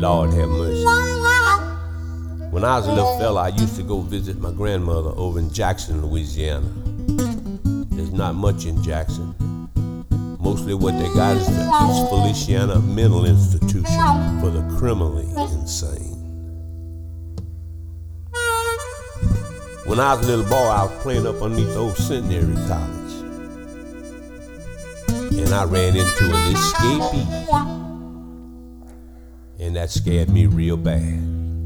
Lord have mercy. When I was a little fella, I used to go visit my grandmother over in Jackson, Louisiana. There's not much in Jackson. Mostly what they got is the East Feliciana Mental Institution for the criminally insane. When I was a little boy, I was playing up underneath old Centenary College. And I ran into an escapee. And that scared me real bad.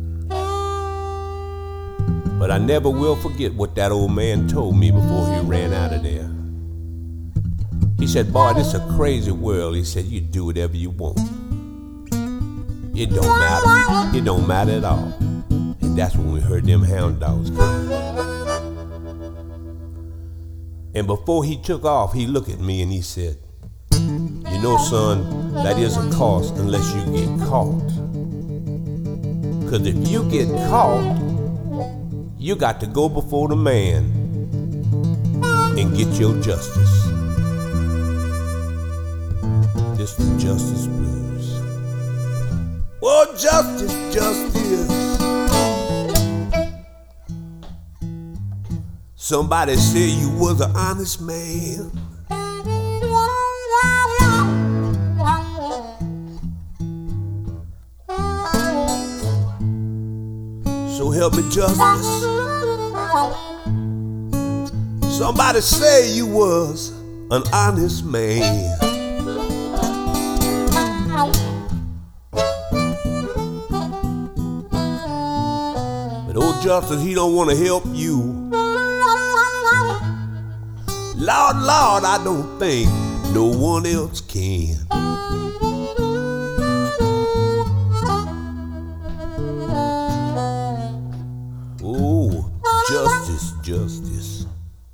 But I never will forget what that old man told me before he ran out of there. He said, boy, this is a crazy world. He said, you do whatever you want. It don't matter. It don't matter at all. And that's when we heard them hound dogs come. And before he took off, he looked at me and he said, you know, son, that is a cost unless you get caught. Because if you get caught, you got to go before the man and get your justice. This the justice blues. Oh, justice, justice. Somebody said you was an honest man. So help me, justice. Somebody say you was an honest man. But old justice, he don't want to help you. Lord, Lord, I don't think no one else can. Oh, justice, justice.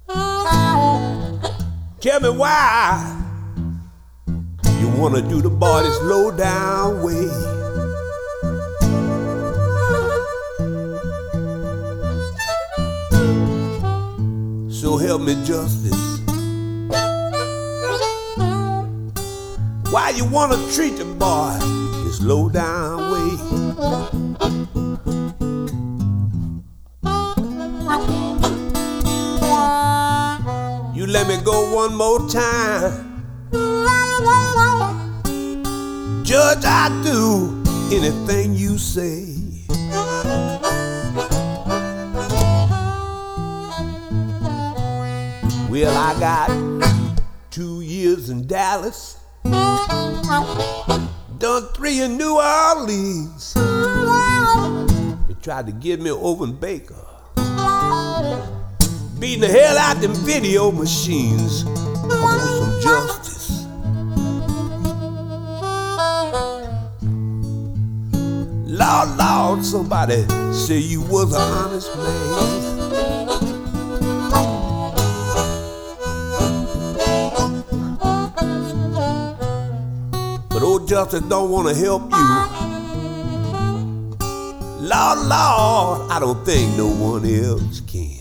Tell me why you wanna do the boy this low down way. So help me, justice. Why you wanna treat the boy this low down way? You let me go one more time. Judge, I do anything you say. Well, I got 2 years in Dallas, done 3 in New Orleans. They tried to get me over in Baker, beating the hell out them video machines. I want some justice. Lord, Lord, somebody say you was an honest man. But old justice don't want to help you. Lord, Lord, I don't think no one else can.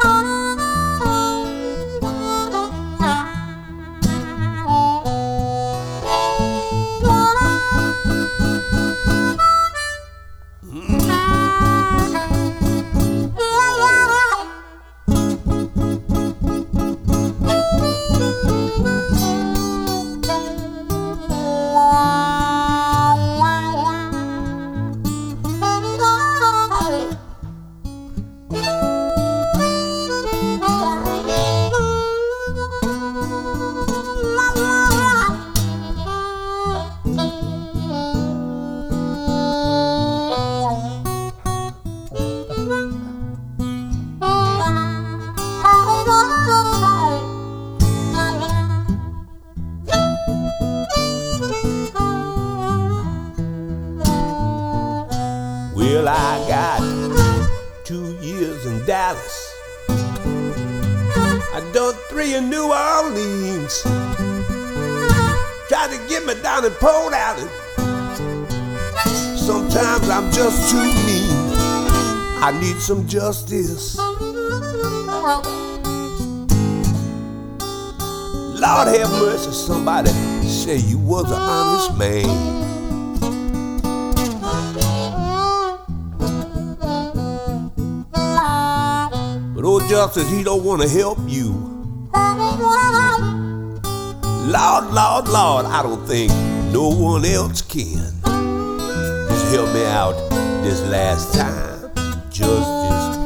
Well, I got 2 years in Dallas, I done 3 in New Orleans. Tried to get me down in Port Alley. Sometimes I'm just too mean. I need some justice. Lord have mercy, somebody say you was an honest man. justice, he don't want to help you. Lord, Lord, Lord, I don't think no one else can. Just help me out this last time, Justice.